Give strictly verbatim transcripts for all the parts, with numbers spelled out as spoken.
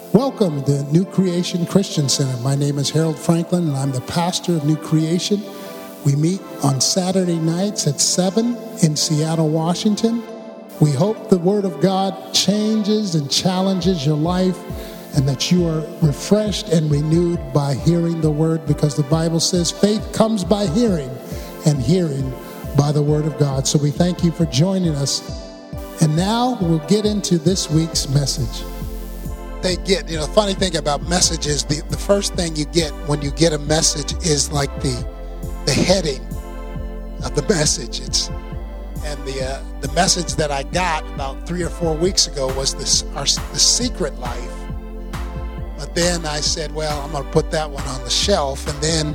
Welcome to New Creation Christian Center. My name is Harold Franklin, and I'm the pastor of New Creation. We meet on Saturday nights at seven in Seattle, Washington. We hope the Word of God changes and challenges your life, and that you are refreshed and renewed by hearing the Word, because the Bible says faith comes by hearing, and hearing by the Word of God. So we thank you for joining us. And now we'll get into this week's message. They get, you know, the funny thing about messages, the, the first thing you get when you get a message is like the the heading of the message. It's and the uh, the message that I got about three or four weeks ago was this our the secret life. But then I said, well, I'm going to put that one on the shelf, and then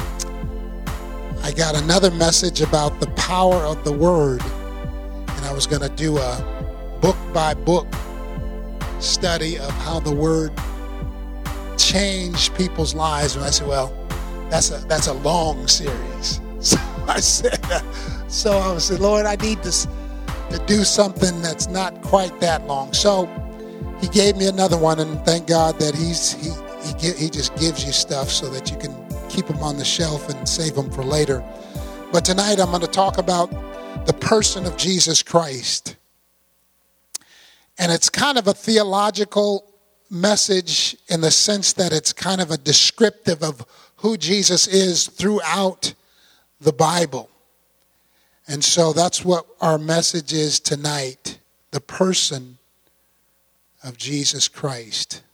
I got another message about the power of the Word, and I was going to do a book by book study of how the Word changed people's lives. And I said, well, that's a that's a long series. So I said, uh, so I said, Lord, I need this to do something that's not quite that long. So He gave me another one, and thank God that He's He He, he just gives you stuff so that you can keep them on the shelf and save them for later. But tonight I'm going to talk about the person of Jesus Christ. And it's kind of a theological message in the sense that it's kind of a descriptive of who Jesus is throughout the Bible. And so that's what our message is tonight, the person of Jesus Christ.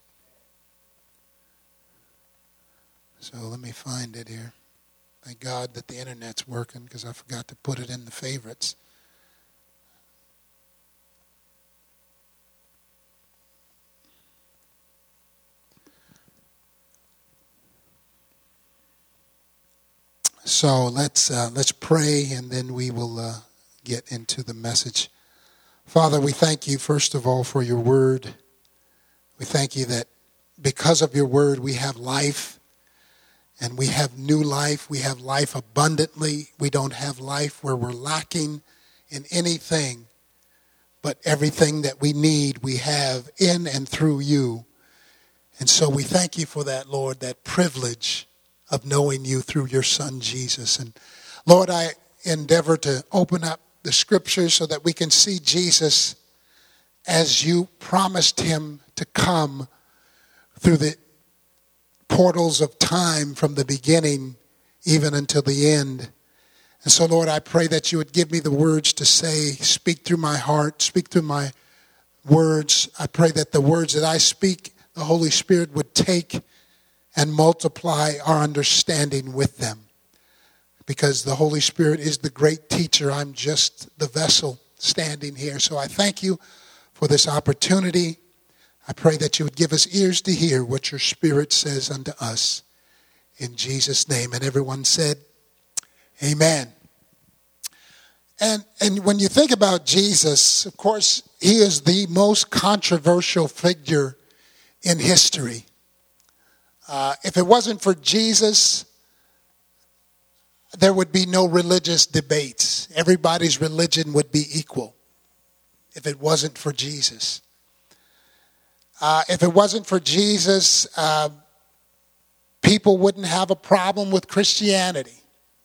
So let me find it here. Thank God that the internet's working, because I forgot to put it in the favorites. So let's uh, let's pray, and then we will uh, get into the message. Father, we thank you, first of all, for your word. We thank you that because of your word we have life, and we have new life. We have life abundantly. We don't have life where we're lacking in anything, but everything that we need we have in and through you. And so we thank you for that, Lord, that privilege of knowing you through your Son, Jesus. And Lord, I endeavor to open up the scriptures so that we can see Jesus as you promised him to come through the portals of time from the beginning even until the end. And so, Lord, I pray that you would give me the words to say, speak through my heart, speak through my words. I pray that the words that I speak, the Holy Spirit would take and multiply our understanding with them. Because the Holy Spirit is the great teacher. I'm just the vessel standing here. So I thank you for this opportunity. I pray that you would give us ears to hear what your Spirit says unto us. In Jesus' name. And everyone said, amen. And, and when you think about Jesus, of course, he is the most controversial figure in history. Uh, if it wasn't for Jesus, there would be no religious debates. Everybody's religion would be equal if it wasn't for Jesus. Uh, if it wasn't for Jesus, uh, people wouldn't have a problem with Christianity.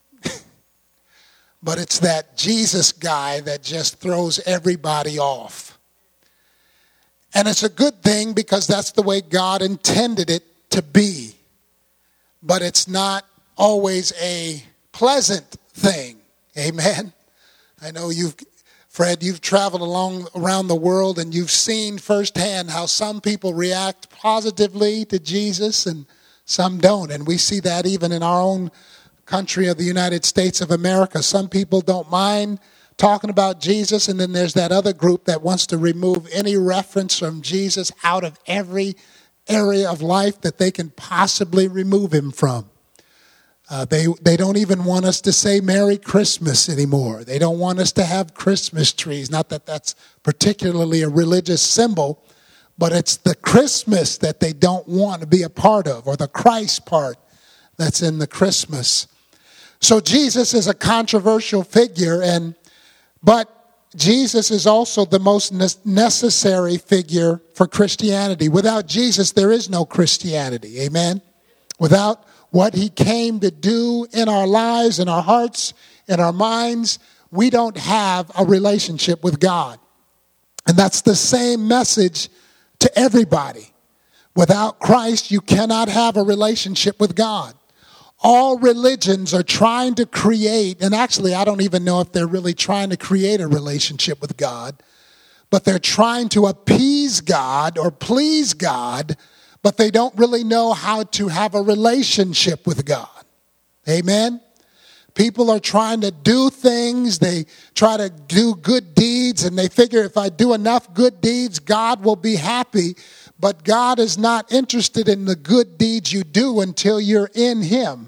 But it's that Jesus guy that just throws everybody off. And it's a good thing, because that's the way God intended it to be, but it's not always a pleasant thing. Amen. I know you've, Fred, you've traveled along around the world, and you've seen firsthand how some people react positively to Jesus and some don't. And we see that even in our own country of the United States of America. Some people don't mind talking about Jesus, and then there's that other group that wants to remove any reference from Jesus out of every area of life that they can possibly remove him from. Uh, they they don't even want us to say Merry Christmas anymore. They don't want us to have Christmas trees. Not that that's particularly a religious symbol, but it's the Christmas that they don't want to be a part of, or the Christ part that's in the Christmas. So Jesus is a controversial figure, and but Jesus is also the most necessary figure for Christianity. Without Jesus, there is no Christianity. Amen? Without what he came to do in our lives, in our hearts, in our minds, we don't have a relationship with God. And that's the same message to everybody. Without Christ, you cannot have a relationship with God. All religions are trying to create, and actually I don't even know if they're really trying to create a relationship with God, but they're trying to appease God or please God, but they don't really know how to have a relationship with God. Amen? People are trying to do things, they try to do good deeds, and they figure if I do enough good deeds, God will be happy. But God is not interested in the good deeds you do until you're in him.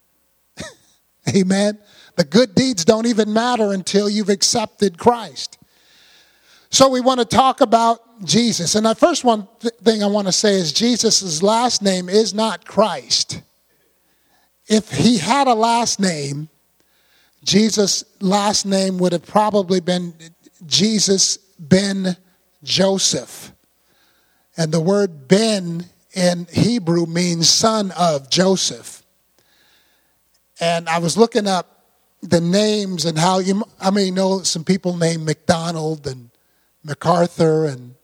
Amen. The good deeds don't even matter until you've accepted Christ. So we want to talk about Jesus. And the first one th- thing I want to say is Jesus' last name is not Christ. If he had a last name, Jesus' last name would have probably been Jesus ben Joseph. And the word Ben in Hebrew means son of Joseph. And I was looking up the names and how you, I mean, know some people named McDonald and MacArthur and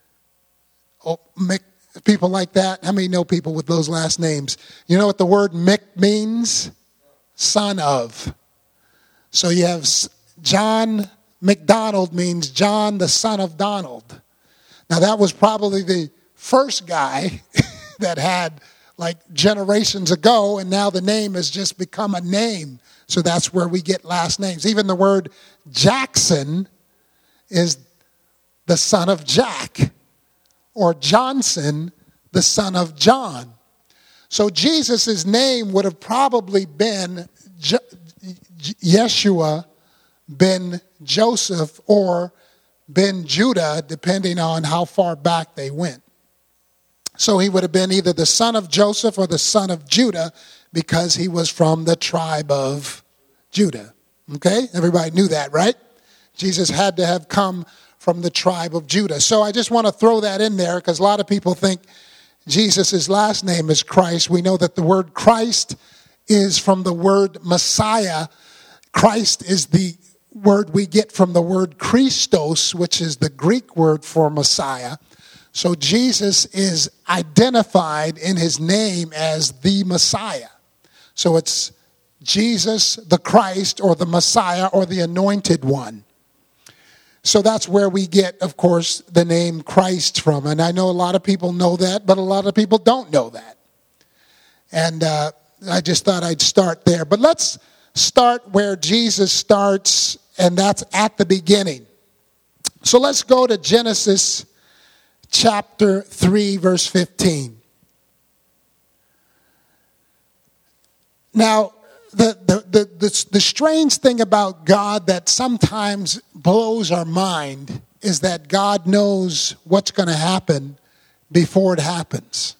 oh, Mc, people like that. How many know people with those last names? You know what the word Mick means? Son of. So you have John McDonald means John the son of Donald. Now that was probably the first guy that had like generations ago, and now the name has just become a name. So that's where we get last names. Even the word Jackson is the son of Jack, or Johnson, the son of John. So Jesus' name would have probably been Je- Yeshua ben Joseph or ben Judah, depending on how far back they went. So he would have been either the son of Joseph or the son of Judah because he was from the tribe of Judah. Okay? Everybody knew that, right? Jesus had to have come from the tribe of Judah. So I just want to throw that in there because a lot of people think Jesus' last name is Christ. We know that the word Christ is from the word Messiah. Christ is the word we get from the word Christos, which is the Greek word for Messiah. So Jesus is identified in his name as the Messiah. So it's Jesus the Christ or the Messiah or the Anointed One. So that's where we get, of course, the name Christ from. And I know a lot of people know that, but a lot of people don't know that. And uh, I just thought I'd start there. But let's start where Jesus starts, and that's at the beginning. So let's go to Genesis chapter three, verse fifteen. Now, the, the, the, the, the strange thing about God that sometimes blows our mind is that God knows what's going to happen before it happens.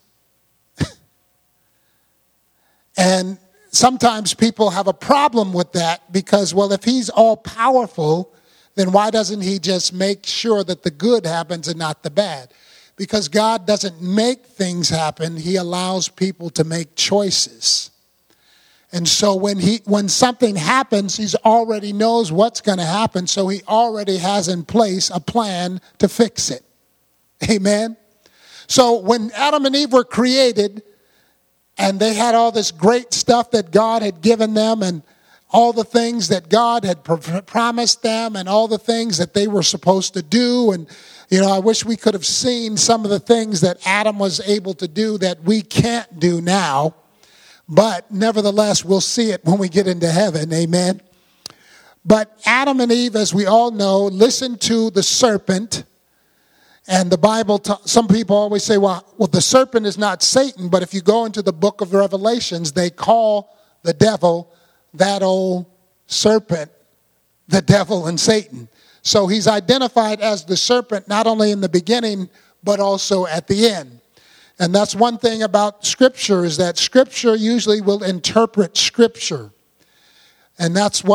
And sometimes people have a problem with that because, well, if he's all powerful, then why doesn't he just make sure that the good happens and not the bad? Because God doesn't make things happen. He allows people to make choices. And so when he when something happens, he already knows what's going to happen. So he already has in place a plan to fix it. Amen? So when Adam and Eve were created, and they had all this great stuff that God had given them and all the things that God had pr- promised them and all the things that they were supposed to do. And, you know, I wish we could have seen some of the things that Adam was able to do that we can't do now. But nevertheless, we'll see it when we get into heaven. Amen. But Adam and Eve, as we all know, listened to the serpent. And the Bible, t- some people always say, well, well, the serpent is not Satan. But if you go into the book of Revelations, they call the devil, that old serpent, the devil and Satan. So he's identified as the serpent not only in the beginning, but also at the end. And that's one thing about Scripture, is that Scripture usually will interpret Scripture. And that's why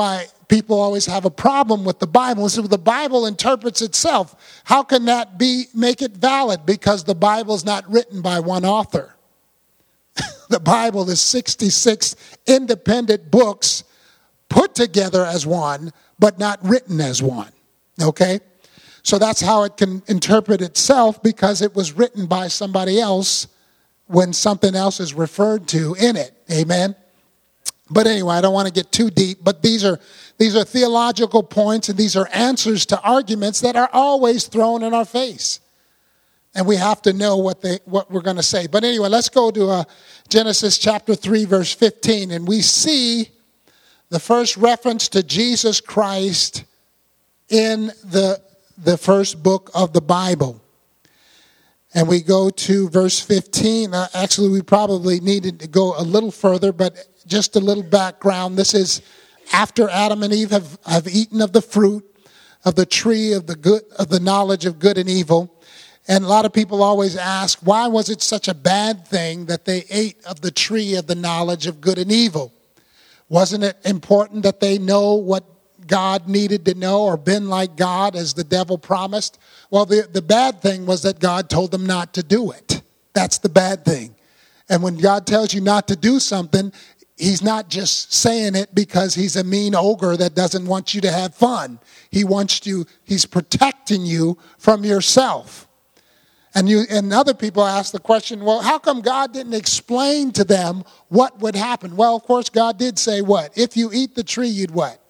people always have a problem with the Bible. So the Bible interprets itself. How can that be make it valid? Because the Bible is not written by one author. The Bible is sixty-six independent books put together as one, but not written as one. Okay? So that's how it can interpret itself, because it was written by somebody else when something else is referred to in it. Amen? But anyway, I don't want to get too deep, but these are these are theological points, and these are answers to arguments that are always thrown in our face. And we have to know what they what we're going to say. But anyway, let's go to uh, Genesis chapter three, verse fifteen, and we see the first reference to Jesus Christ in the the first book of the Bible. And we go to verse fifteen. Uh, actually, we probably needed to go a little further, but just a little background. This is after Adam and Eve have, have eaten of the fruit of the tree of the good of the knowledge of good and evil. And a lot of people always ask, why was it such a bad thing that they ate of the tree of the knowledge of good and evil? Wasn't it important that they know what God needed to know, or been like God as the devil promised? Well, the, the bad thing was that God told them not to do it. That's the bad thing. And when God tells you not to do something, he's not just saying it because he's a mean ogre that doesn't want you to have fun. He wants you, he's protecting you from yourself. And you and other people ask the question, well, how come God didn't explain to them what would happen? Well, of course, God did say what? If you eat the tree, you'd what?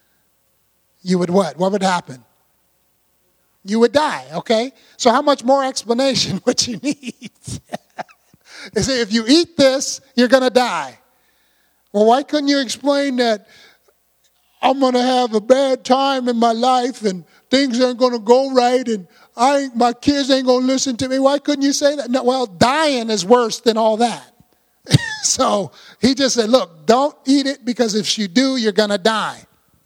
You would what? What would happen? You would die, okay? So how much more explanation would you need? They say, if you eat this, you're going to die. Well, why couldn't you explain that I'm going to have a bad time in my life and things aren't going to go right and I ain't, my kids ain't going to listen to me? Why couldn't you say that? No, well, dying is worse than all that. So he just said, look, don't eat it, because if you do, you're going to die.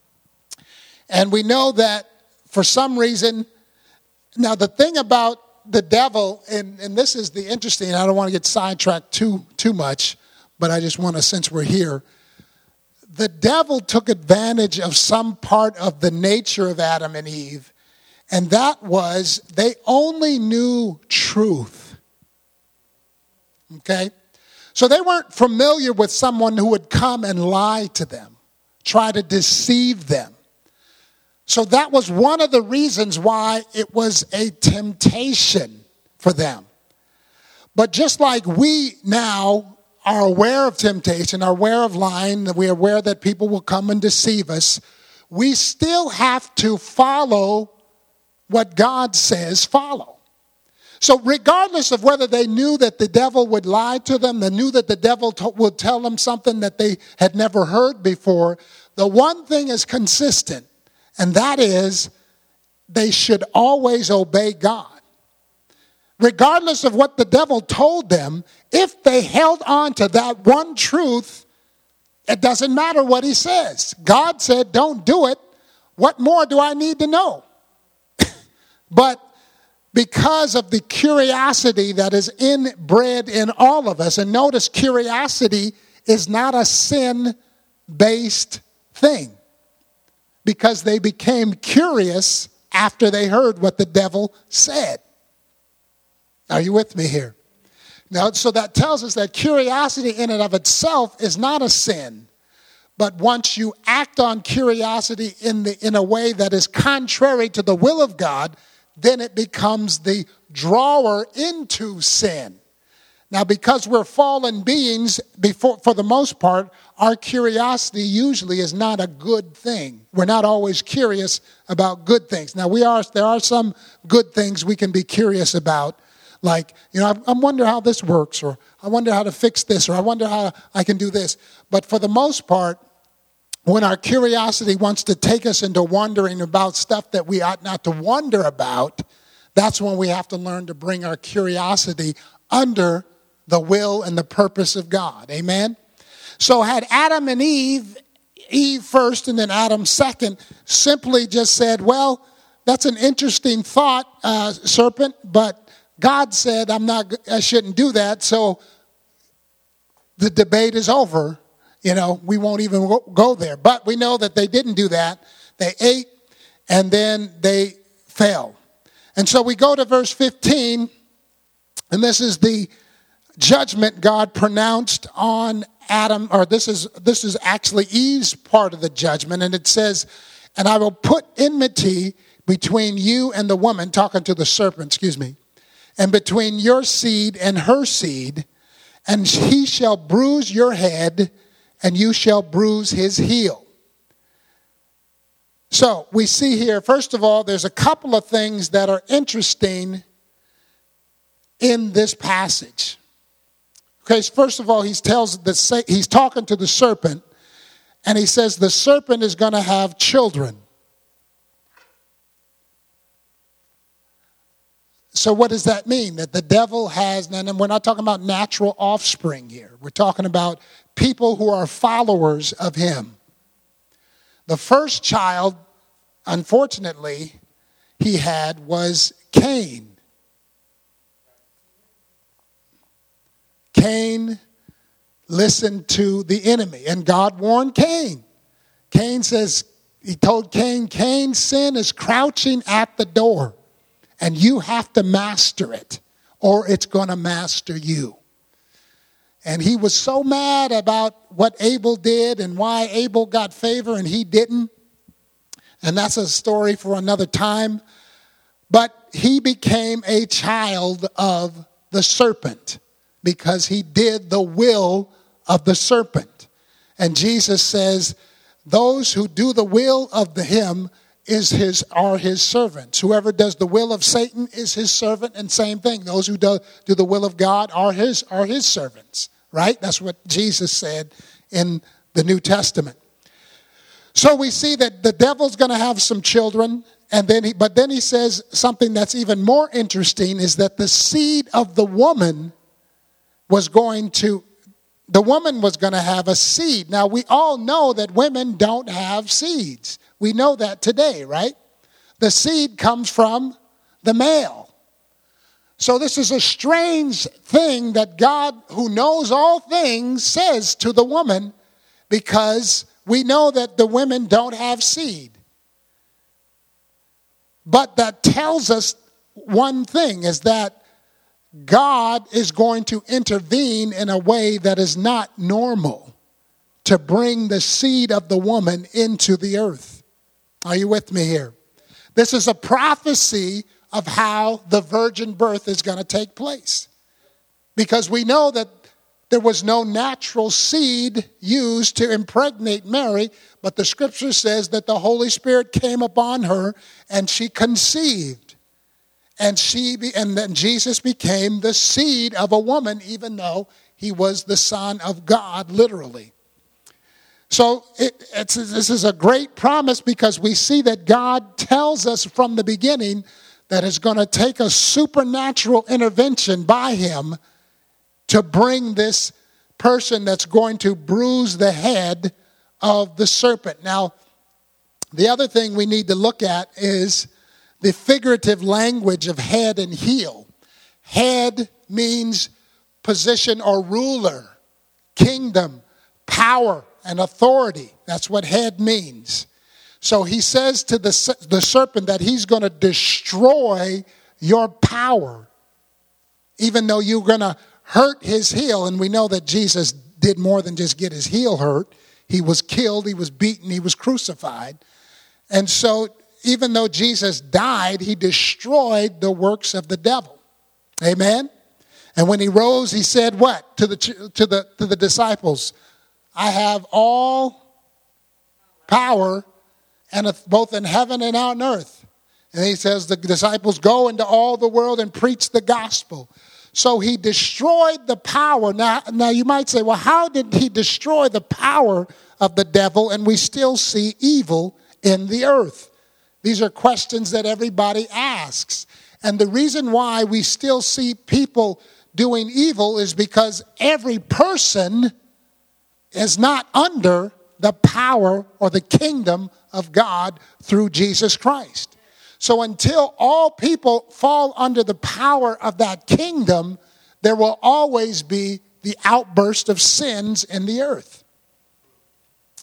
And we know that for some reason, now the thing about the devil, and, and this is the interesting, I don't want to get sidetracked too, too much, but I just want to, since we're here, the devil took advantage of some part of the nature of Adam and Eve, and that was they only knew truth. Okay? So they weren't familiar with someone who would come and lie to them, try to deceive them. So that was one of the reasons why it was a temptation for them. But just like we now are aware of temptation, are aware of lying, that we're aware that people will come and deceive us, we still have to follow what God says follow. So regardless of whether they knew that the devil would lie to them, they knew that the devil t- would tell them something that they had never heard before, the one thing is consistent, and that is they should always obey God. Regardless of what the devil told them, if they held on to that one truth, it doesn't matter what he says. God said, don't do it. What more do I need to know? But because of the curiosity that is inbred in all of us, and notice curiosity is not a sin-based thing, because they became curious after they heard what the devil said. Are you with me here? Now, so that tells us that curiosity in and of itself is not a sin. But once you act on curiosity in the in a way that is contrary to the will of God, then it becomes the drawer into sin. Now, because we're fallen beings, before, for the most part, our curiosity usually is not a good thing. We're not always curious about good things. Now, we are. There are some good things we can be curious about, like, you know, I, I wonder how this works, or I wonder how to fix this, or I wonder how I can do this. But for the most part, when our curiosity wants to take us into wondering about stuff that we ought not to wonder about, that's when we have to learn to bring our curiosity under the will and the purpose of God. Amen? So had Adam and Eve, Eve first and then Adam second, simply just said, well, that's an interesting thought, uh, serpent, but God said I'm not, I shouldn't do that, so the debate is over. You know, we won't even go there. But we know that they didn't do that. They ate, and then they fell. And so we go to verse fifteen, and this is the judgment God pronounced on Adam, or this is this is actually Eve's part of the judgment, and it says, and I will put enmity between you and the woman, talking to the serpent, excuse me, and between your seed and her seed, and he shall bruise your head, and you shall bruise his heel. So we see here, first of all, there's a couple of things that are interesting in this passage. Okay, so first of all, he tells the he's talking to the serpent, and he says the serpent is going to have children. So what does that mean? That the devil has, and we're not talking about natural offspring here. We're talking about people who are followers of him. The first child, unfortunately, he had was Cain. Cain listened to the enemy, and God warned Cain. Cain says, he told Cain, Cain's sin is crouching at the door, and you have to master it, or it's going to master you. And he was so mad about what Abel did and why Abel got favor and he didn't. And that's a story for another time. But he became a child of the serpent because he did the will of the serpent. And Jesus says, those who do the will of the him is his are his servants. Whoever does the will of Satan is his servant, and same thing. Those who do, do the will of God are his are his servants. Right? That's what Jesus said in the New Testament. So we see that the devil's going to have some children, and then he, but then he says something that's even more interesting is that the seed of the woman was going to, the woman was going to have a seed. Now we all know that women don't have seeds. We know that today, right? The seed comes from the male. So this is a strange thing that God, who knows all things, says to the woman, because we know that the women don't have seed. But that tells us one thing, is that God is going to intervene in a way that is not normal to bring the seed of the woman into the earth. Are you with me here? This is a prophecy of how the virgin birth is going to take place. Because we know that there was no natural seed used to impregnate Mary, but the scripture says that the Holy Spirit came upon her and she conceived. And she be, and then Jesus became the seed of a woman, even though he was the Son of God, literally. So it, it's, this is a great promise because we see that God tells us from the beginning that it's going to take a supernatural intervention by him to bring this person that's going to bruise the head of the serpent. Now, the other thing we need to look at is the figurative language of head and heel. Head means position or ruler, kingdom, power, and authority. That's what head means. So he says to the, the serpent that he's going to destroy your power, even though you're going to hurt his heel. And we know that Jesus did more than just get his heel hurt. He was killed, he was beaten, he was crucified. And so even though Jesus died, he destroyed the works of the devil. Amen? And when he rose, he said what? To the, to the, to the disciples, I have all power, and both in heaven and on earth. And he says the disciples go into all the world and preach the gospel. So he destroyed the power. Now, now you might say, well, how did he destroy the power of the devil and we still see evil in the earth? These are questions that everybody asks. And the reason why we still see people doing evil is because every person is not under the power or the kingdom of God through Jesus Christ. So until all people fall under the power of that kingdom, there will always be the outburst of sins in the earth.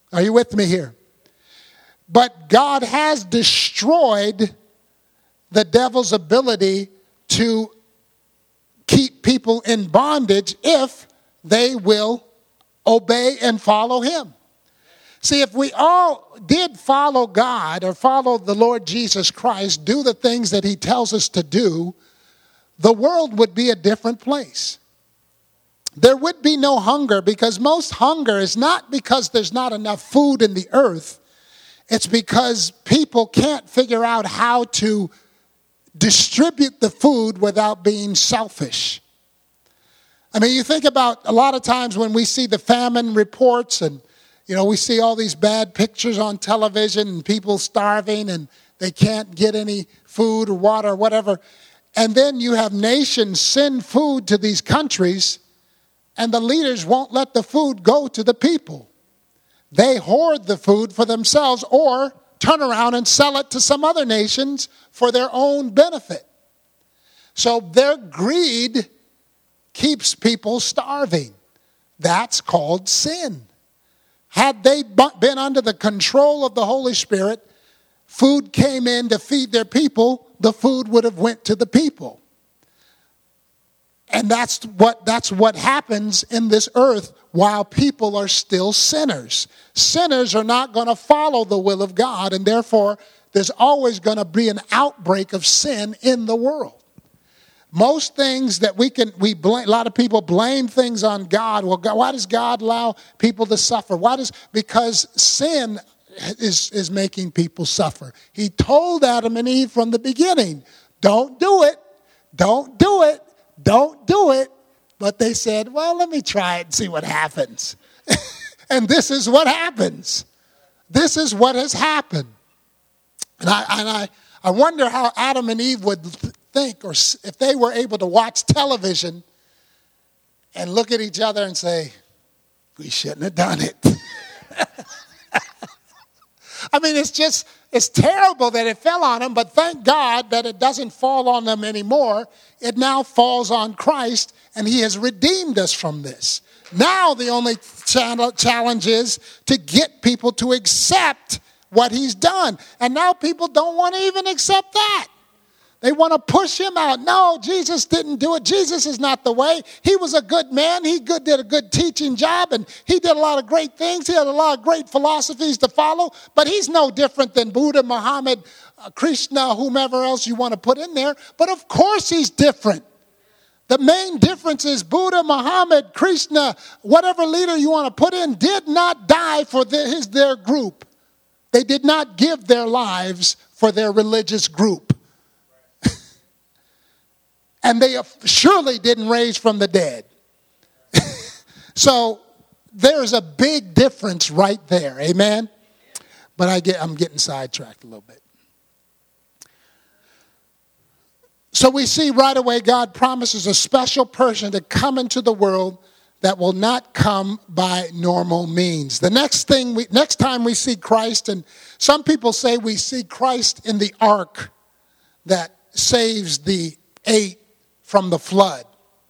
Are you with me here? But God has destroyed the devil's ability to keep people in bondage if they will obey and follow him. See, if we all did follow God or follow the Lord Jesus Christ, do the things that he tells us to do, the world would be a different place. There would be no hunger, because most hunger is not because there's not enough food in the earth. It's because people can't figure out how to distribute the food without being selfish. I mean, you think about a lot of times when we see the famine reports and, you know, we see all these bad pictures on television and people starving and they can't get any food or water or whatever. And then you have nations send food to these countries and the leaders won't let the food go to the people. They hoard the food for themselves or turn around and sell it to some other nations for their own benefit. So their greed keeps people starving. That's called sin. Had they been under the control of the Holy Spirit, food came in to feed their people, the food would have went to the people. And that's what that's what happens in this earth while people are still sinners. Sinners are not going to follow the will of God, and therefore there's always going to be an outbreak of sin in the world. Most things that we can, we blame, a lot of people blame things on God. Well, God, why does God allow people to suffer? Why does, because sin is, is making people suffer. He told Adam and Eve from the beginning, don't do it, don't do it, don't do it. But they said, well, let me try it and see what happens. And this is what happens. This is what has happened. And I, and I, I wonder how Adam and Eve would think, or if they were able to watch television and look at each other and say, we shouldn't have done it. I mean, it's just, it's terrible that it fell on them, but thank God that it doesn't fall on them anymore. It now falls on Christ, and he has redeemed us from this. Now the only challenge is to get people to accept what he's done. And now people don't want to even accept that. They want to push him out. No, Jesus didn't do it. Jesus is not the way. He was a good man. He good, did a good teaching job, and he did a lot of great things. He had a lot of great philosophies to follow, but he's no different than Buddha, Muhammad, uh, Krishna, whomever else you want to put in there. But of course he's different. The main difference is Buddha, Muhammad, Krishna, whatever leader you want to put in, did not die for their, his, their group. They did not give their lives for their religious group. And they surely didn't raise from the dead. So there's a big difference right there. Amen? But I get, I'm getting sidetracked a little bit. So we see right away God promises a special person to come into the world that will not come by normal means. The next thing, we, next time we see Christ, and some people say we see Christ in the ark that saves the eight from the flood.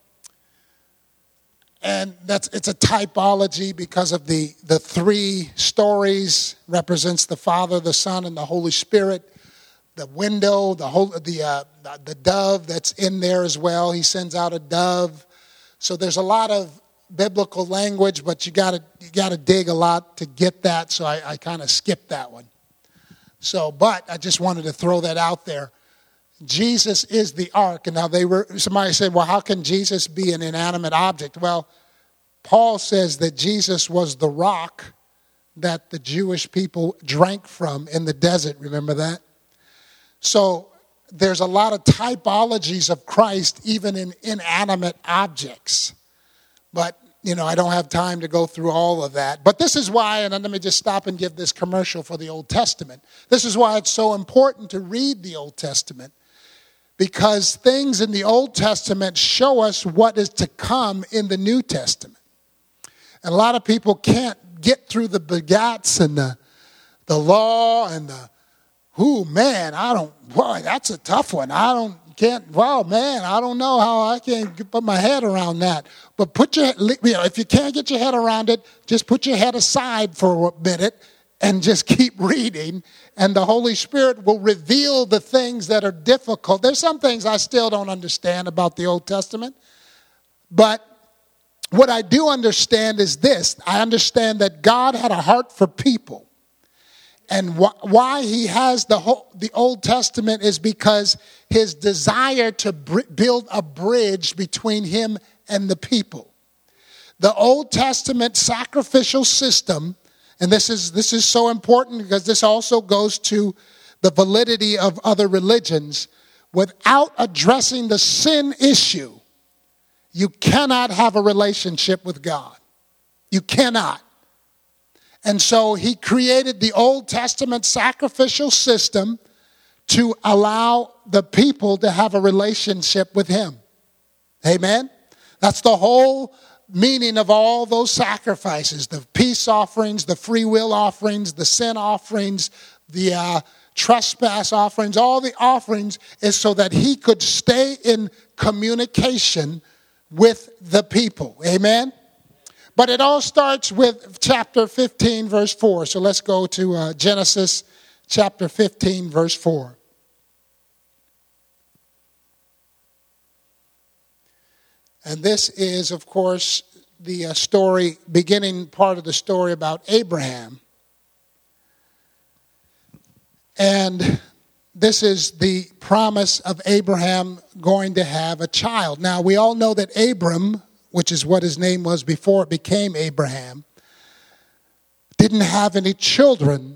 And that's it's a typology because of the, the three stories represents the Father, the Son, and the Holy Spirit. The window, the whole, the uh, the dove that's in there as well. He sends out a dove. So there's a lot of biblical language, but you got to you got to dig a lot to get that. So I, I kind of skipped that one. So, but I just wanted to throw that out there. Jesus is the ark. And now they were, somebody said, well, how can Jesus be an inanimate object? Well, Paul says that Jesus was the rock that the Jewish people drank from in the desert. Remember that? So there's a lot of typologies of Christ even in inanimate objects. But, you know, I don't have time to go through all of that. But this is why, and let me just stop and give this commercial for the Old Testament. This is why it's so important to read the Old Testament. Because things in the Old Testament show us what is to come in the New Testament. And a lot of people can't get through the begats and the, the law and the, who, man, I don't, boy, that's a tough one. I don't, can't, wow, man, I don't know how I can put my head around that. But put your, you know, if you can't get your head around it, just put your head aside for a minute and just keep reading. And the Holy Spirit will reveal the things that are difficult. There's some things I still don't understand about the Old Testament. But what I do understand is this. I understand that God had a heart for people. And wh- why he has the whole, the Old Testament is because his desire to br- build a bridge between him and the people. The Old Testament sacrificial system, and this is this is so important because this also goes to the validity of other religions. Without addressing the sin issue, you cannot have a relationship with God. You cannot. And so he created the Old Testament sacrificial system to allow the people to have a relationship with him. Amen? That's the whole meaning of all those sacrifices, the peace offerings, the free will offerings, the sin offerings, the uh, trespass offerings, all the offerings is so that he could stay in communication with the people. Amen? But it all starts with chapter fifteen, verse four. So let's go to uh, Genesis chapter fifteen, verse four. And this is, of course, the uh, story, beginning part of the story about Abraham. And this is the promise of Abraham going to have a child. Now, we all know that Abram, which is what his name was before it became Abraham, didn't have any children.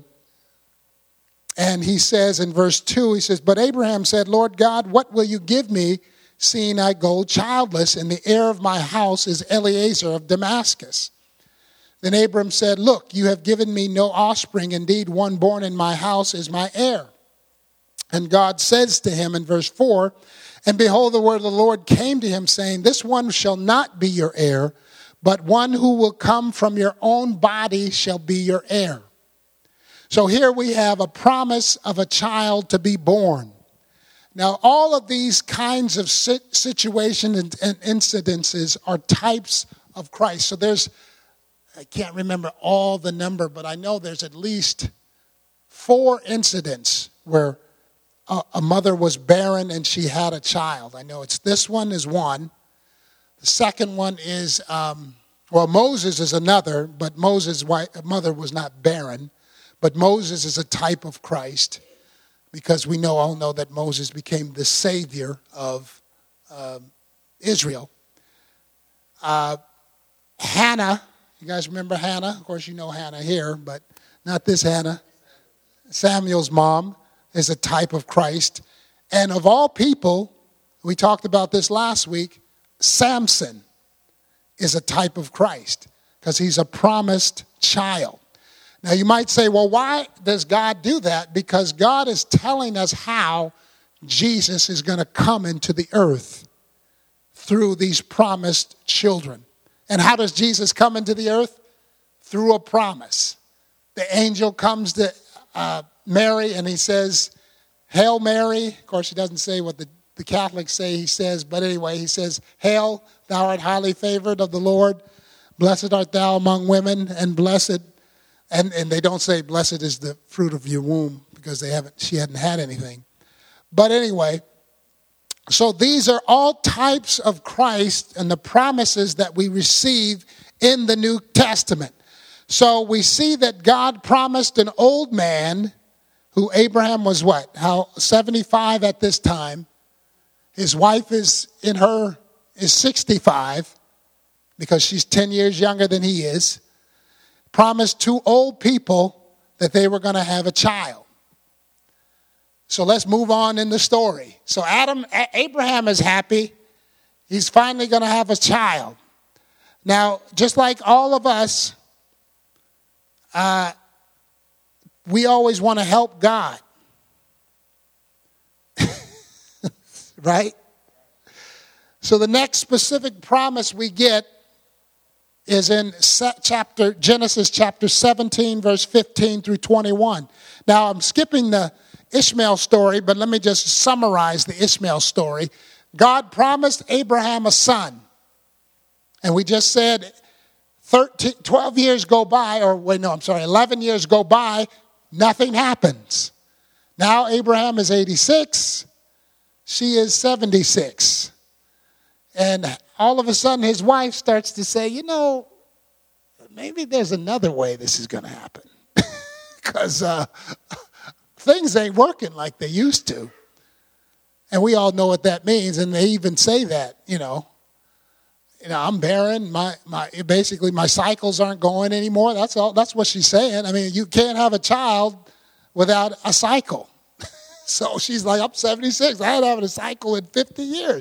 And he says in verse two, he says, "But Abraham said, Lord God, what will you give me, seeing I go childless, and the heir of my house is Eliezer of Damascus?" Then Abram said, "Look, you have given me no offspring. Indeed, one born in my house is my heir." And God says to him in verse four, "And behold, the word of the Lord came to him, saying, This one shall not be your heir, but one who will come from your own body shall be your heir." So here we have a promise of a child to be born. Now, all of these kinds of situations and, and incidences are types of Christ. So there's, I can't remember all the number, but I know there's at least four incidents where a, a mother was barren and she had a child. I know it's this one is one. The second one is, um, well, Moses is another, but Moses' wife, mother was not barren. But Moses is a type of Christ, because we know all know that Moses became the savior of um, Israel. Uh, Hannah, you guys remember Hannah? Of course, you know Hannah here, but not this Hannah. Samuel's mom is a type of Christ. And of all people, we talked about this last week, Samson is a type of Christ because he's a promised child. Now, you might say, well, why does God do that? Because God is telling us how Jesus is going to come into the earth through these promised children. And how does Jesus come into the earth? Through a promise. The angel comes to uh, Mary and he says, "Hail Mary." Of course, he doesn't say what the, the Catholics say he says, but anyway, he says, "Hail, thou art highly favored of the Lord. Blessed art thou among women, and blessed..." And and they don't say, "Blessed is the fruit of your womb," because they haven't. She hadn't had anything. But anyway, so these are all types of Christ and the promises that we receive in the New Testament. So we see that God promised an old man, who Abraham was what? How seventy-five at this time. His wife is in her is sixty-five, because she's ten years younger than he is. Promised two old people that they were going to have a child. So let's move on in the story. So Adam, Abraham is happy. He's finally going to have a child. Now, just like all of us, uh, we always want to help God. Right? So the next specific promise we get is in chapter Genesis chapter seventeen, verse fifteen through twenty-one. Now, I'm skipping the Ishmael story, but let me just summarize the Ishmael story. God promised Abraham a son. And we just said thirteen, twelve years go by, or wait, no, I'm sorry, eleven years go by, nothing happens. Now Abraham is eighty-six, she is seventy-six. And all of a sudden his wife starts to say, you know, maybe there's another way this is going to happen. Because uh, things ain't working like they used to. And we all know what that means, and they even say that, you know. You know, I'm barren. My my basically my cycles aren't going anymore. That's all. That's what she's saying. I mean, you can't have a child without a cycle. So she's like, I'm seventy-six. I ain't having a cycle in fifty years.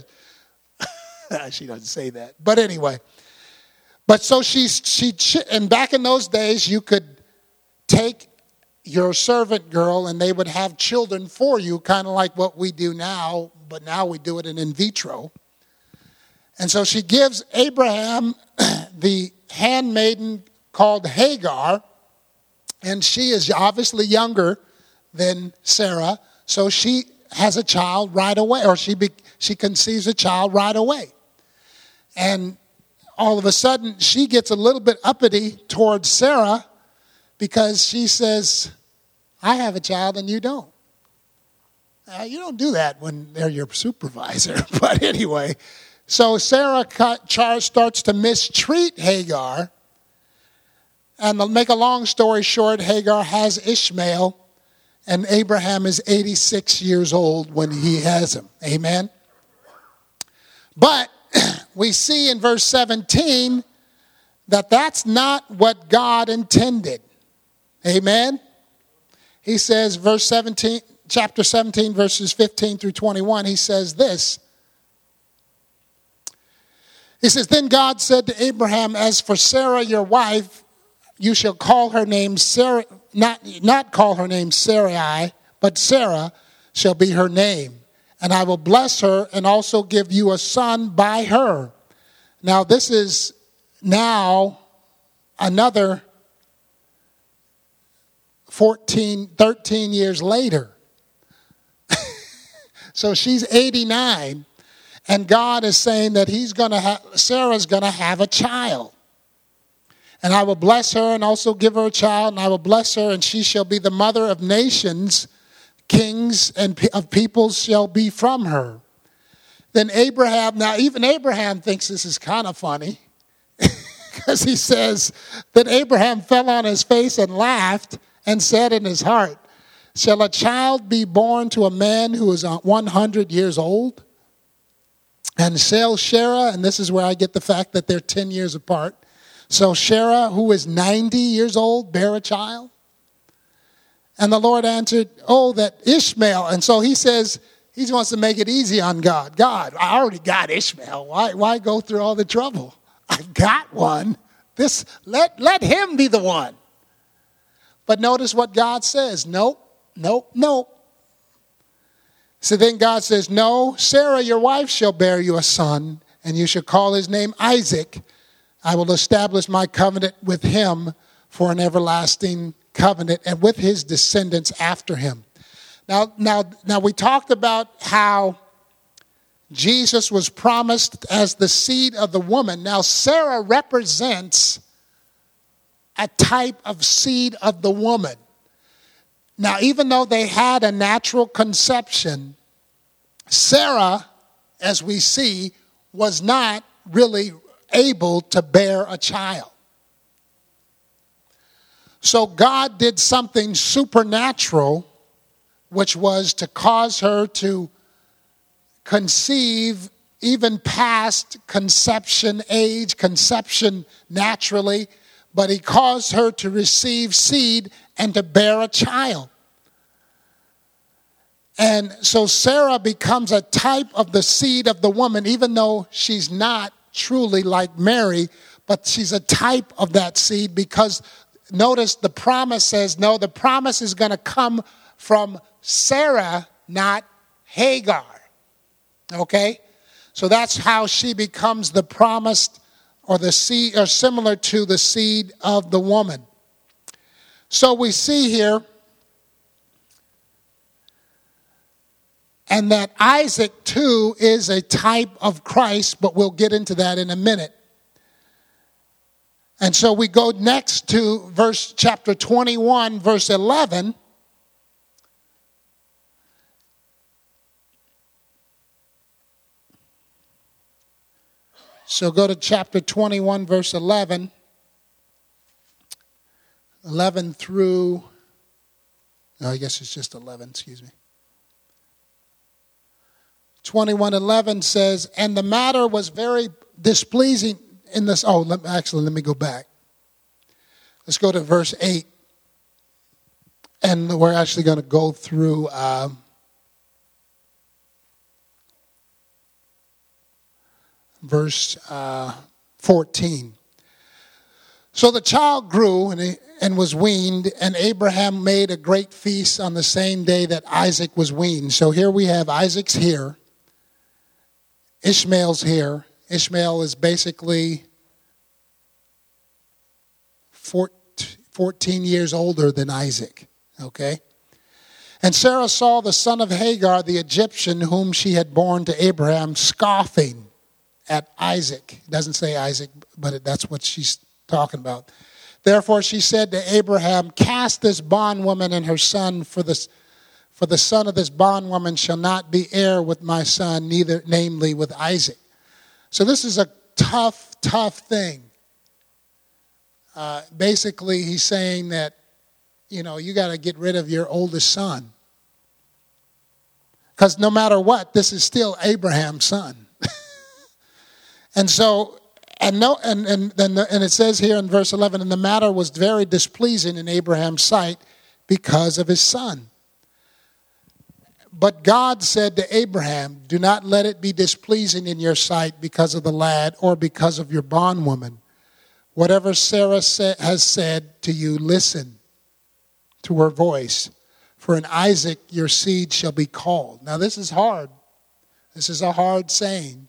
She doesn't say that, but anyway. But so she's she and back in those days, you could take your servant girl and they would have children for you, kind of like what we do now. But now we do it in in vitro. And so she gives Abraham the handmaiden called Hagar, and she is obviously younger than Sarah, so she has a child right away, or she be, she conceives a child right away. And all of a sudden, she gets a little bit uppity towards Sarah because she says, I have a child and you don't. Uh, you don't do that when they're your supervisor, but anyway. So Sarah starts to mistreat Hagar. And to make a long story short, Hagar has Ishmael. And Abraham is eighty-six years old when he has him. Amen? But we see in verse seventeen that that's not what God intended. Amen? He says, verse seventeen, chapter seventeen, verses fifteen through twenty-one, he says this. He says, then God said to Abraham, as for Sarah, your wife, you shall call her name Sarah, not, not call her name Sarai, but Sarah shall be her name. And I will bless her and also give you a son by her. Now this is now another fourteen, thirteen years later. So she's eighty-nine. And God is saying that he's going to have, Sarah's going to have a child. And I will bless her and also give her a child, and I will bless her, and she shall be the mother of nations, kings and of peoples shall be from her. Then Abraham, now even Abraham thinks this is kind of funny, because he says that Abraham fell on his face and laughed and said in his heart, shall a child be born to a man who is one hundred years old? And shall Sarah, and this is where I get the fact that they're ten years apart, so Sarah, who is ninety years old, bear a child? And the Lord answered, oh, that Ishmael. And so he says, he wants to make it easy on God. God, I already got Ishmael. Why, why go through all the trouble? I've got one. This, let, let him be the one. But notice what God says. Nope, nope, nope. So then God says, no, Sarah, your wife, shall bear you a son, and you shall call his name Isaac. I will establish my covenant with him for an everlasting covenant, and with his descendants after him. Now, now, now we talked about how Jesus was promised as the seed of the woman. Now, Sarah represents a type of seed of the woman. Now, even though they had a natural conception, Sarah, as we see, was not really able to bear a child. So God did something supernatural, which was to cause her to conceive even past conception age, conception naturally, but he caused her to receive seed and to bear a child. And so Sarah becomes a type of the seed of the woman, even though she's not truly like Mary, but she's a type of that seed because notice the promise says, no, the promise is going to come from Sarah, not Hagar. Okay? So that's how she becomes the promised or the seed, or similar to the seed of the woman. So we see here And that Isaac, too, is a type of Christ, but we'll get into that in a minute. And so we go next to verse chapter twenty-one, verse eleven. So go to chapter twenty-one, verse eleven. eleven through, no, I guess it's just eleven, excuse me. twenty-one eleven says, and the matter was very displeasing in this. Oh, let, actually, let me go back. Let's go to verse eight. And we're actually going to go through uh, verse uh, fourteen. So the child grew and, he, and was weaned, and Abraham made a great feast on the same day that Isaac was weaned. So here we have Isaac's here. Ishmael's here. Ishmael is basically fourteen years older than Isaac. Okay? And Sarah saw the son of Hagar, the Egyptian, whom she had borne to Abraham, scoffing at Isaac. It doesn't say Isaac, but that's what she's talking about. Therefore she said to Abraham, cast this bondwoman and her son, for this For the son of this bondwoman shall not be heir with my son, neither, namely with Isaac. So this is a tough, tough thing. Uh, basically, he's saying that, you know, you got to get rid of your oldest son. Because no matter what, this is still Abraham's son. and so, and no, and and then the, and it says here in verse eleven, and the matter was very displeasing in Abraham's sight because of his son. But God said to Abraham, do not let it be displeasing in your sight because of the lad or because of your bondwoman. Whatever Sarah sa- has said to you, listen to her voice. For in Isaac your seed shall be called. Now this is hard. This is a hard saying.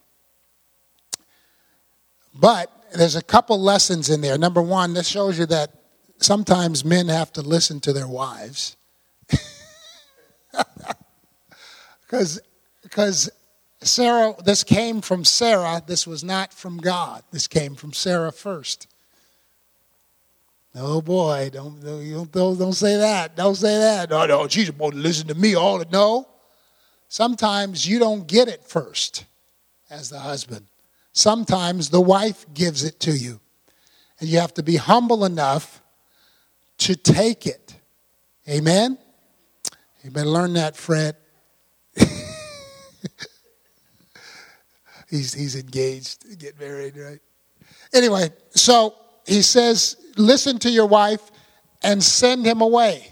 But there's a couple lessons in there. Number one, this shows you that sometimes men have to listen to their wives. Because because Sarah, this came from Sarah. This was not from God. This came from Sarah first. Oh boy, don't don't don't, don't say that. Don't say that. No, no, she's supposed to listen to me all the no. Sometimes you don't get it first as the husband. Sometimes the wife gives it to you. And you have to be humble enough to take it. Amen? You better learn that, Fred. he's he's engaged to get married, right? Anyway, so he says, listen to your wife and send him away.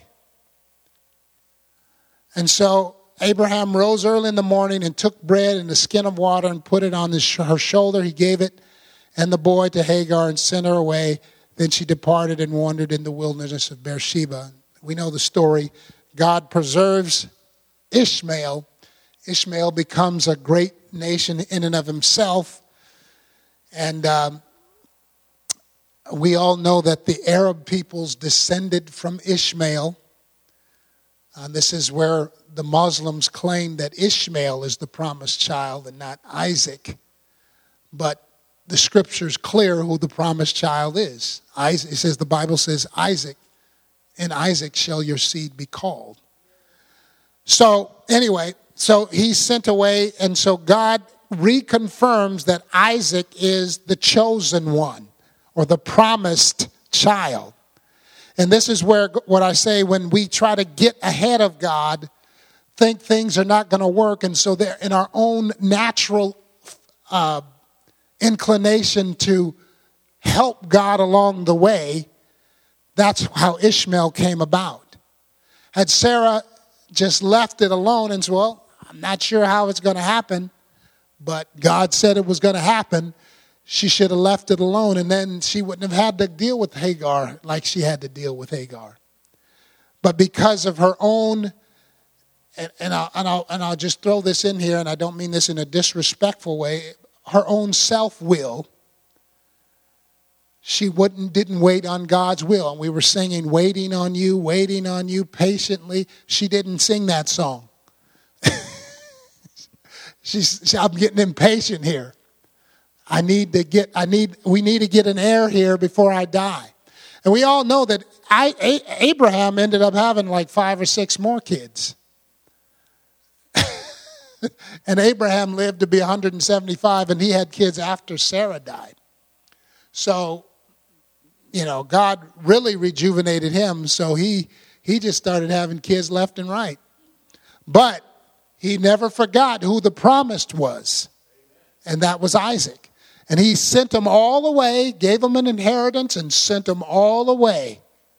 And so Abraham rose early in the morning and took bread and a skin of water and put it on his, her shoulder. He gave it and the boy to Hagar and sent her away. Then she departed and wandered in the wilderness of Beersheba. We know the story. God preserves Ishmael. Ishmael becomes a great nation in and of himself. And um, we all know that the Arab peoples descended from Ishmael. And this is where the Muslims claim that Ishmael is the promised child and not Isaac. But the scripture is clear who the promised child is. Isaac, it says, the Bible says, Isaac, in Isaac shall your seed be called. So anyway, so he's sent away, and so God reconfirms that Isaac is the chosen one, or the promised child. And this is where what I say, when we try to get ahead of God, think things are not going to work, and so they're in our own natural uh, inclination to help God along the way. That's how Ishmael came about. Had Sarah just left it alone and said, well, I'm not sure how it's going to happen, but God said it was going to happen, she should have left it alone, and then she wouldn't have had to deal with Hagar like she had to deal with Hagar. But because of her own, and, and, I'll, and, I'll, and I'll just throw this in here, and I don't mean this in a disrespectful way, her own self-will, she wouldn't didn't wait on God's will. And we were singing, waiting on you, waiting on you patiently. She didn't sing that song. She's, she, I'm getting impatient here. I need to get, I need, we need to get an heir here before I die. And we all know that I, A, Abraham ended up having like five or six more kids. And Abraham lived to be one hundred seventy-five, and he had kids after Sarah died. So, you know, God really rejuvenated him, so he he just started having kids left and right. But he never forgot who the promised was, and that was Isaac. And he sent them all away, gave them an inheritance, and sent them all away.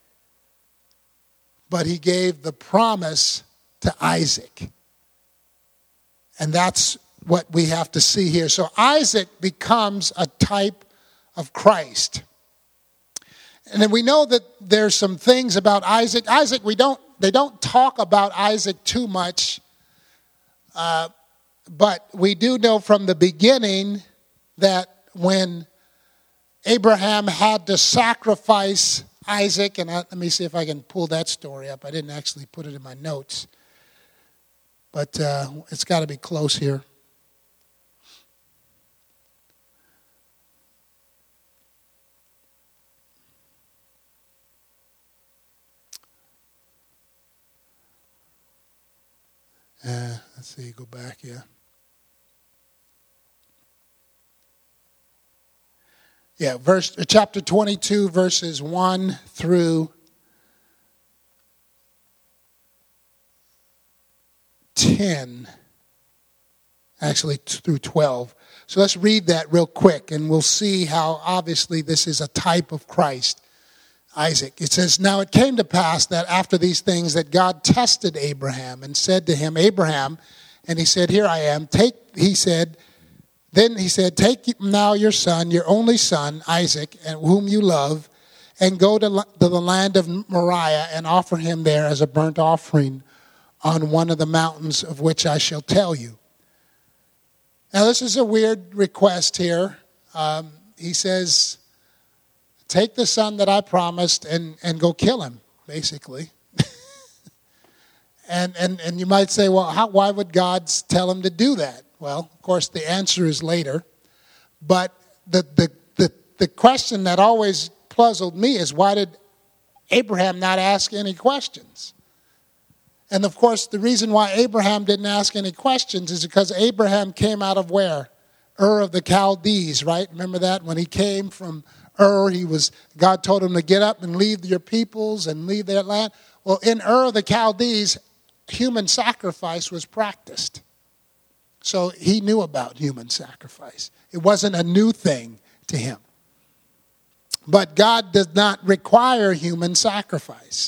But he gave the promise to Isaac. And that's what we have to see here. So Isaac becomes a type of Christ. And then we know that there's some things about Isaac. Isaac, we don't, they don't talk about Isaac too much. Uh, but we do know from the beginning that when Abraham had to sacrifice Isaac, and I, let me see if I can pull that story up. I didn't actually put it in my notes. But uh, it's got to be close here. Uh, let's see, go back here. Yeah, verse chapter twenty-two, verses one through ten, actually through twelve. So let's read that real quick, and we'll see how obviously this is a type of Christ, Isaac. It says, "Now it came to pass that after these things that God tested Abraham and said to him, Abraham, and he said, Here I am. Take, he said, then he said, Take now your son, your only son, Isaac, and whom you love, and go to, to the land of Moriah and offer him there as a burnt offering on one of the mountains of which I shall tell you." Now, this is a weird request here. Um, he says, take the son that I promised and, and go kill him, basically. and, and and you might say, well, how, why would God tell him to do that? Well, of course, the answer is later. But the, the, the, the question that always puzzled me is, why did Abraham not ask any questions? And of course, the reason why Abraham didn't ask any questions is because Abraham came out of where? Ur of the Chaldees, right? Remember that? When he came from Ur, he was, God told him to get up and leave your peoples and leave their land. Well, in Ur of the Chaldees, human sacrifice was practiced. So he knew about human sacrifice. It wasn't a new thing to him. But God does not require human sacrifice.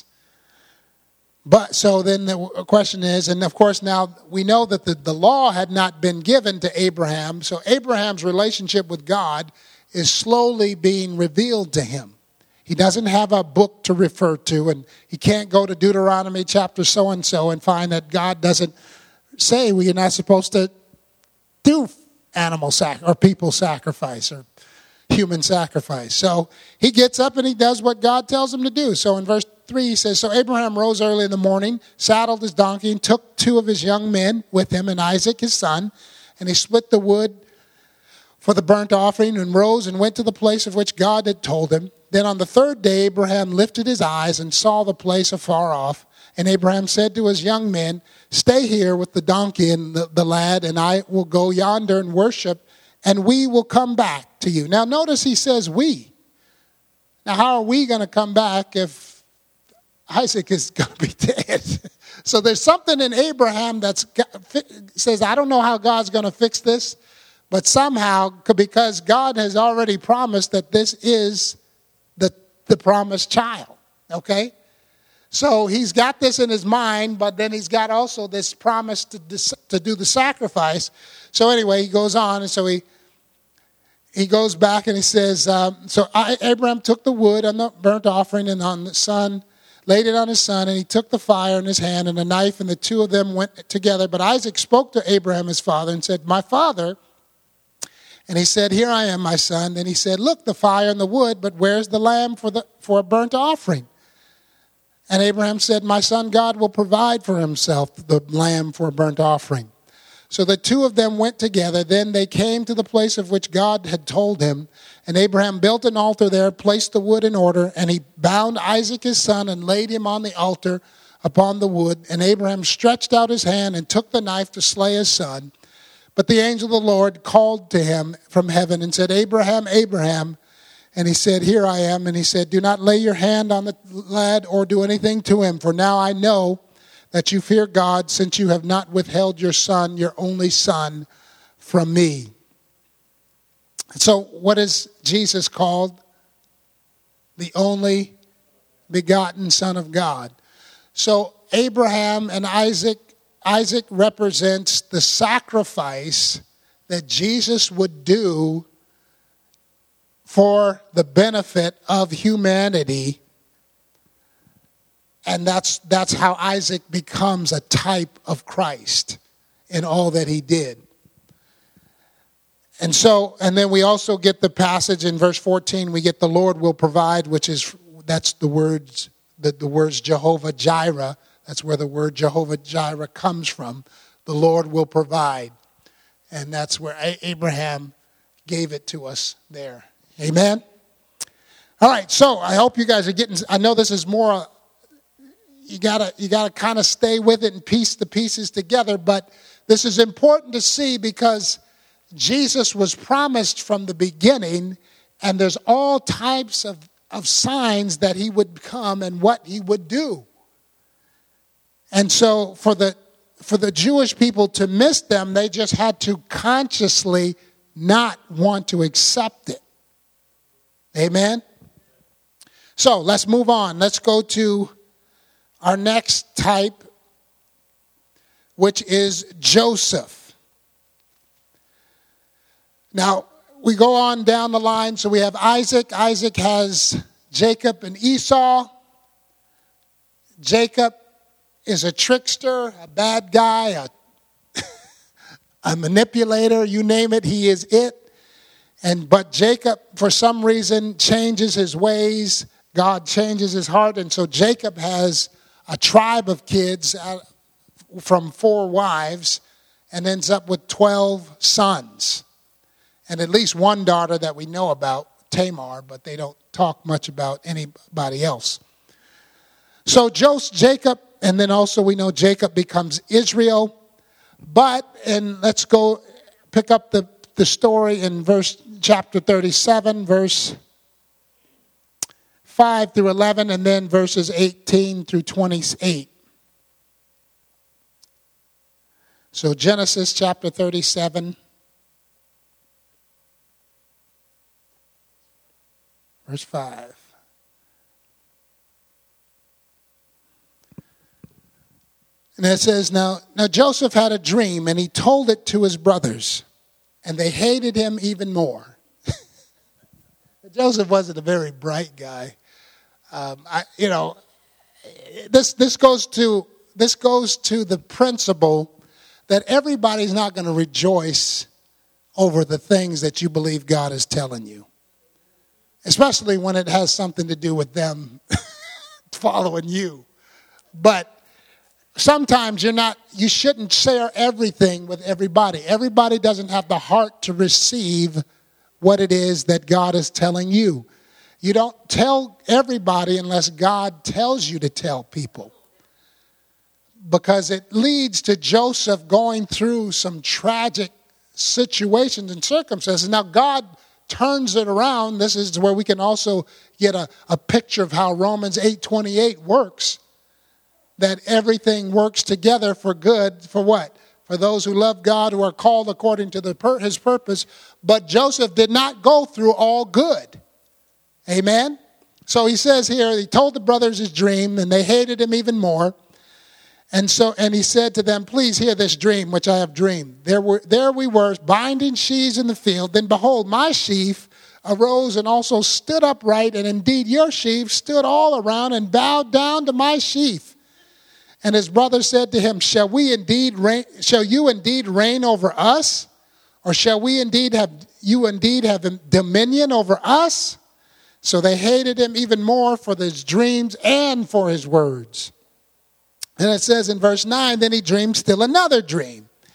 But so then the question is, and of course now we know that the, the law had not been given to Abraham. So Abraham's relationship with God is slowly being revealed to him. He doesn't have a book to refer to, and he can't go to Deuteronomy chapter so-and-so and find that God doesn't say well, you're not supposed to do animal sac or people sacrifice or human sacrifice. So he gets up and he does what God tells him to do. So in verse three he says, "So Abraham rose early in the morning, saddled his donkey, and took two of his young men with him and Isaac his son, and he split the wood for the burnt offering and rose and went to the place of which God had told him. Then on the third day Abraham lifted his eyes and saw the place afar off. And Abraham said to his young men, Stay here with the donkey and the, the lad, and I will go yonder and worship, and we will come back to you." Now notice he says we. Now how are we going to come back if Isaac is going to be dead? So there's something in Abraham that says, I don't know how God's going to fix this, but somehow, because God has already promised that this is the, the promised child, okay? So he's got this in his mind, but then he's got also this promise to, to do the sacrifice. So anyway, he goes on, and so he he goes back and he says, um, so I, Abraham took the wood on the burnt offering and on the son, laid it on his son, and he took the fire in his hand and a knife, and the two of them went together. But Isaac spoke to Abraham, his father, and said, "My father." And he said, "Here I am, my son." Then he said, "Look, the fire and the wood, but where's the lamb for the for a burnt offering?" And Abraham said, "My son, God will provide for himself the lamb for a burnt offering." So the two of them went together. Then they came to the place of which God had told him. And Abraham built an altar there, placed the wood in order, and he bound Isaac his son and laid him on the altar upon the wood. And Abraham stretched out his hand and took the knife to slay his son. But the angel of the Lord called to him from heaven and said, Abraham, Abraham. And he said, here I am. And he said, do not lay your hand on the lad or do anything to him. For now I know that you fear God, since you have not withheld your son, your only son, from me. So what is Jesus called? The only begotten Son of God. So Abraham and Isaac, Isaac represents the sacrifice that Jesus would do for the benefit of humanity. And that's that's how Isaac becomes a type of Christ in all that he did. And so, and then we also get the passage in verse fourteen, we get the Lord will provide, which is, that's the words, the, the words Jehovah Jireh. That's where the word Jehovah Jireh comes from. The Lord will provide. And that's where Abraham gave it to us there. Amen? All right, so I hope you guys are getting, I know this is more, you gotta you gotta kind of stay with it and piece the pieces together, but this is important to see because Jesus was promised from the beginning, and there's all types of, of signs that he would come and what he would do. And so for the for the Jewish people to miss them, they just had to consciously not want to accept it. Amen? So let's move on. Let's go to our next type, which is Joseph. Now, we go on down the line. So we have Isaac. Isaac has Jacob and Esau. Jacob is a trickster, a bad guy, a, a manipulator, you name it, he is it. And but Jacob, for some reason, changes his ways. God changes his heart. And so Jacob has a tribe of kids from four wives and ends up with twelve sons. And at least one daughter that we know about, Tamar, but they don't talk much about anybody else. So Joseph, Jacob, and then also we know Jacob becomes Israel. But, and let's go pick up the, the story in verse chapter thirty-seven, verse five through eleven, and then verses eighteen through twenty-eight. So Genesis chapter thirty-seven, verse five. And it says, now, now Joseph had a dream, and he told it to his brothers, and they hated him even more. Joseph wasn't a very bright guy. Um, I, you know, this this goes to this goes to the principle that everybody's not going to rejoice over the things that you believe God is telling you, especially when it has something to do with them following you. But sometimes you're not, you shouldn't share everything with everybody. Everybody doesn't have the heart to receive what it is that God is telling you. You don't tell everybody unless God tells you to tell people. Because it leads to Joseph going through some tragic situations and circumstances. Now God turns it around. This is where we can also get a, a picture of how Romans eight twenty-eight works. That everything works together for good, for what? For those who love God, who are called according to the per- his purpose. But Joseph did not go through all good. Amen? So he says here, he told the brothers his dream, and they hated him even more. And so, and he said to them, please hear this dream, which I have dreamed. There were, there we were, binding sheaves in the field. Then behold, my sheaf arose and also stood upright, and indeed your sheaf stood all around and bowed down to my sheaf. And his brother said to him, shall we indeed reign, shall you indeed reign over us? Or shall we indeed have, you indeed have dominion over us? So they hated him even more for his dreams and for his words. And it says in verse nine, then he dreamed still another dream.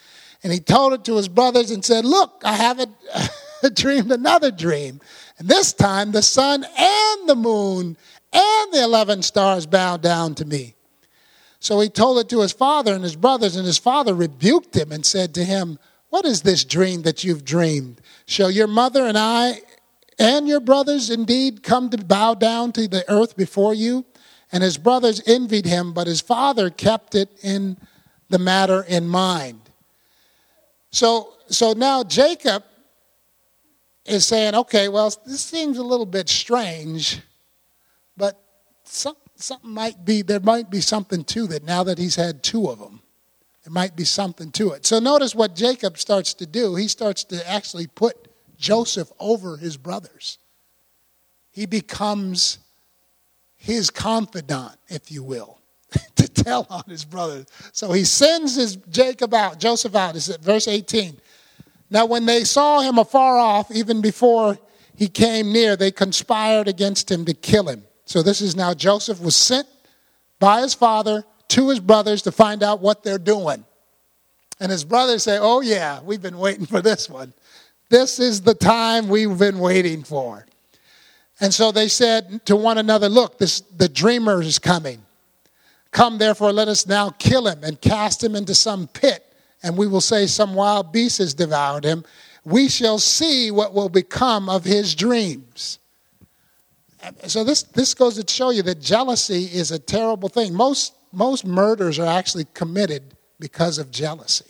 And he told it to his brothers and said, look, I haven't dreamed another dream. And this time the sun and the moon and the eleven stars bowed down to me. So he told it to his father and his brothers, and his father rebuked him and said to him, what is this dream that you've dreamed? Shall your mother and I and your brothers indeed come to bow down to the earth before you? And his brothers envied him, but his father kept it in the matter in mind. So, so now Jacob is saying, okay, well, this seems a little bit strange, but some, something might be, there might be something to that now that he's had two of them. There might be something to it. So notice what Jacob starts to do. He starts to actually put Joseph over his brothers. He becomes his confidant, if you will, to tell on his brothers. So he sends his Jacob out, Joseph out. It's at verse eighteen. Now when they saw him afar off, even before he came near, they conspired against him to kill him. So this is now Joseph was sent by his father to his brothers to find out what they're doing. And his brothers say, oh yeah, we've been waiting for this one. This is the time we've been waiting for. And so they said to one another, look, this, the dreamer is coming. Come, therefore, let us now kill him and cast him into some pit, and we will say some wild beast has devoured him. We shall see what will become of his dreams. So this, this goes to show you that jealousy is a terrible thing. Most, most murders are actually committed because of jealousy.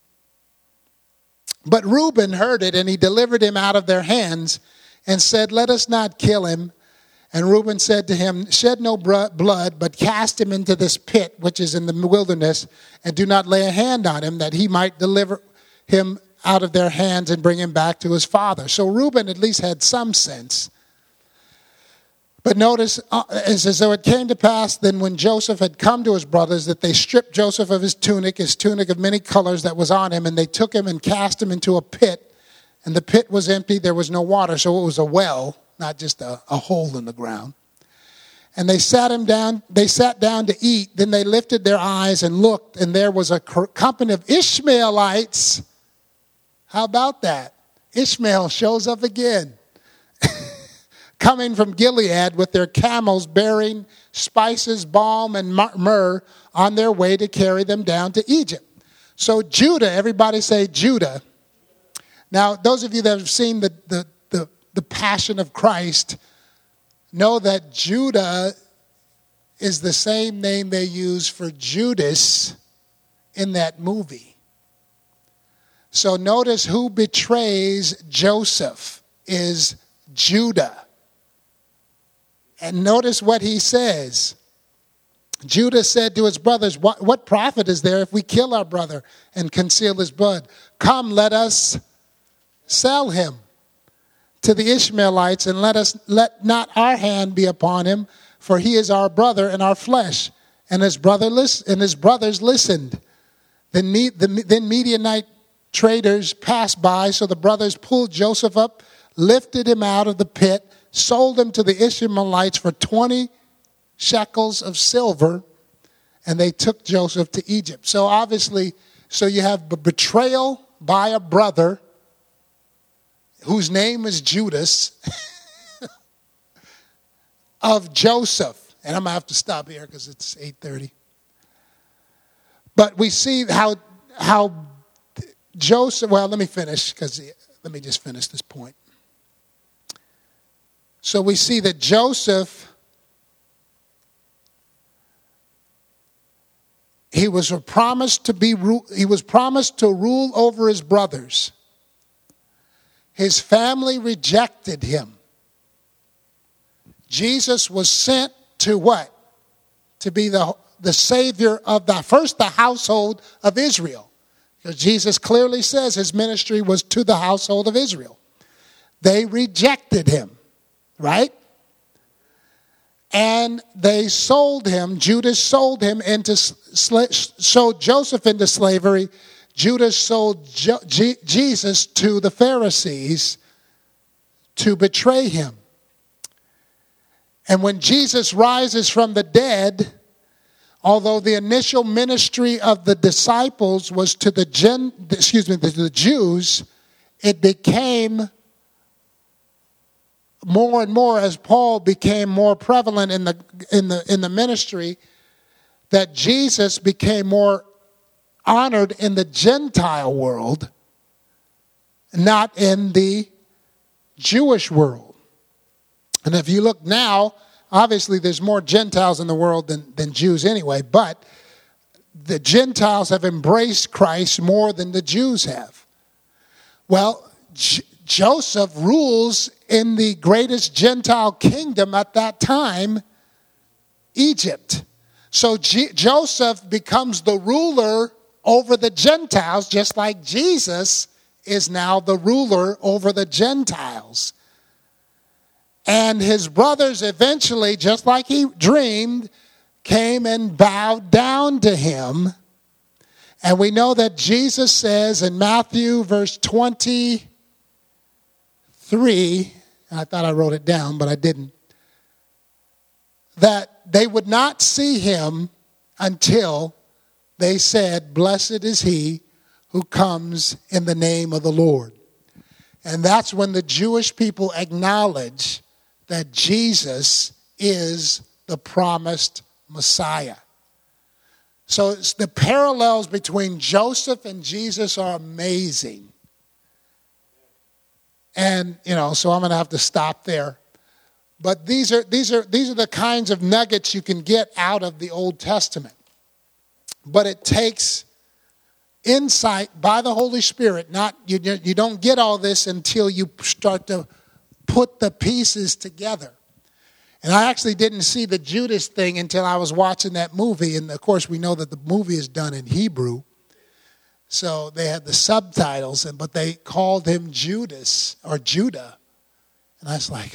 But Reuben heard it, and he delivered him out of their hands and said, let us not kill him. And Reuben said to him, shed no blood, but cast him into this pit, which is in the wilderness, and do not lay a hand on him, that he might deliver him out of their hands and bring him back to his father. So Reuben at least had some sense. But notice, uh, it says, so it came to pass then when Joseph had come to his brothers that they stripped Joseph of his tunic, his tunic of many colors that was on him, and they took him and cast him into a pit. And the pit was empty, there was no water, so it was a well, not just a, a hole in the ground. And they sat him down, they sat down to eat. Then they lifted their eyes and looked, and there was a company of Ishmaelites. How about that? Ishmael shows up again. Coming from Gilead with their camels bearing spices, balm, and myrrh on their way to carry them down to Egypt. So Judah, everybody say Judah. Now, those of you that have seen the, the, the, the Passion of Christ know that Judah is the same name they use for Judas in that movie. So notice who betrays Joseph is Judah. And notice what he says. Judah said to his brothers, what, what profit is there if we kill our brother and conceal his blood? Come, let us sell him to the Ishmaelites, and let us let not our hand be upon him, for he is our brother and our flesh. And his brother list, and his brothers listened. Then, the, then Midianite traders passed by, so the brothers pulled Joseph up, lifted him out of the pit, sold him to the Ishmaelites for twenty shekels of silver, and they took Joseph to Egypt. So obviously, so you have betrayal by a brother whose name is Judas of Joseph. And I'm going to have to stop here because it's eight thirty. But we see how how Joseph, well, let me finish because let me just finish this point. So we see that Joseph, he was promised to be he was promised to rule over his brothers. His family rejected him. Jesus was sent to what? To be the, the savior of the first the household of Israel. Because Jesus clearly says his ministry was to the household of Israel. They rejected him. Right? And they sold him, Judas sold him into, sold Joseph into slavery. Judas sold Jo- G- Jesus to the Pharisees to betray him. And when Jesus rises from the dead although the initial ministry of the disciples was to the Gen, excuse me, to the Jews, it became more and more as Paul became more prevalent in the in the in the ministry, that Jesus became more honored in the Gentile world, not in the Jewish world. And if you look now, obviously there's more Gentiles in the world than, than Jews anyway, but the Gentiles have embraced Christ more than the Jews have. Well, J- Joseph rules in the greatest Gentile kingdom at that time, Egypt. So G- Joseph becomes the ruler over the Gentiles, just like Jesus is now the ruler over the Gentiles. And his brothers eventually, just like he dreamed, came and bowed down to him. And we know that Jesus says in Matthew verse twenty-three, I thought I wrote it down, but I didn't, that they would not see him until they said, "Blessed is he who comes in the name of the Lord." And that's when the Jewish people acknowledge that Jesus is the promised Messiah. So it's the parallels between Joseph and Jesus are amazing. And, you know, so I'm going to have to stop there. But these are these are these are the kinds of nuggets you can get out of the Old Testament. But it takes insight by the Holy Spirit. Not you, you don't get all this until you start to put the pieces together. And I actually didn't see the Judas thing until I was watching that movie. And of course, we know that the movie is done in Hebrew. So they had the subtitles, and but they called him Judas or Judah. And I was like,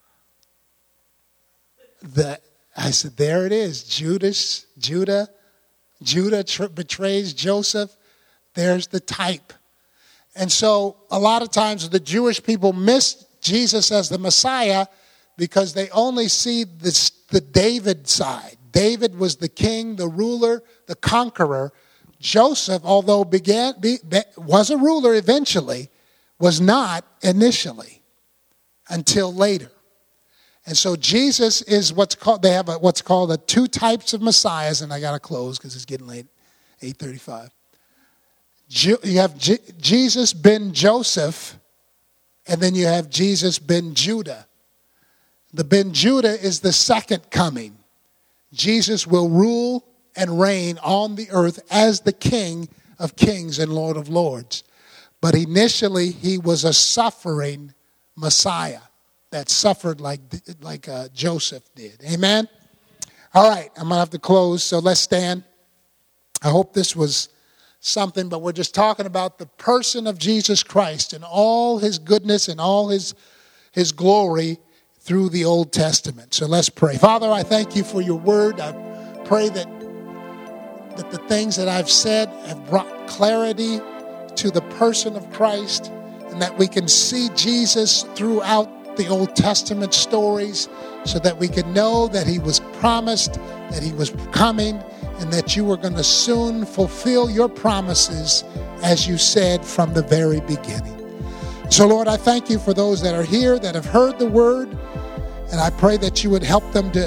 the, I said, there it is. Judas, Judah, Judah tr- betrays Joseph. There's the type. And so a lot of times the Jewish people miss Jesus as the Messiah because they only see this, the David side. David was the king, the ruler, the conqueror. Joseph, although began be, be, was a ruler eventually, was not initially until later. And so Jesus is what's called, they have a, what's called the two types of messiahs, and I got to close because it's getting late, eight thirty-five. You have J- Jesus ben Joseph, and then you have Jesus ben Judah. The ben Judah is the second coming. Jesus will rule and reign on the earth as the King of kings and Lord of lords. But initially, he was a suffering Messiah that suffered like, like uh, Joseph did. Amen? All right, I'm going to have to close, so let's stand. I hope this was something, but we're just talking about the person of Jesus Christ and all his goodness and all his, his glory through the Old Testament. So let's pray. Father, I thank you for your word. I pray that, that the things that I've said have brought clarity to the person of Christ, and that we can see Jesus throughout the Old Testament stories so that we can know that he was promised, that he was coming, and that you were going to soon fulfill your promises as you said from the very beginning. So, Lord, I thank you for those that are here that have heard the word, and I pray that you would help them to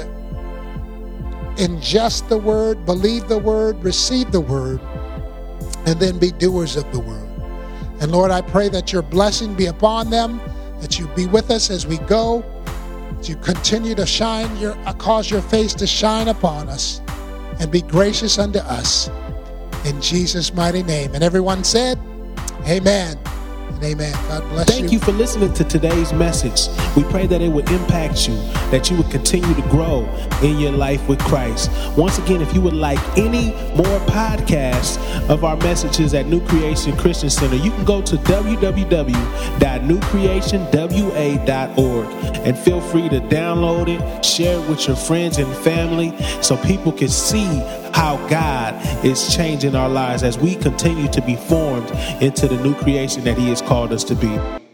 ingest the word, believe the word, receive the word, and then be doers of the word. And Lord, I pray that your blessing be upon them, that you be with us as we go, that you continue to shine your, cause your face to shine upon us, and be gracious unto us. In Jesus' mighty name. And everyone said, amen. And amen. God bless you. Thank you for listening to today's message. We pray that it would impact you, that you would continue to grow in your life with Christ. Once again, if you would like any more podcasts of our messages at New Creation Christian Center, you can go to w w w dot new creation w a dot org and feel free to download it, share it with your friends and family so people can see how God is changing our lives as we continue to be formed into the new creation that he has called us to be.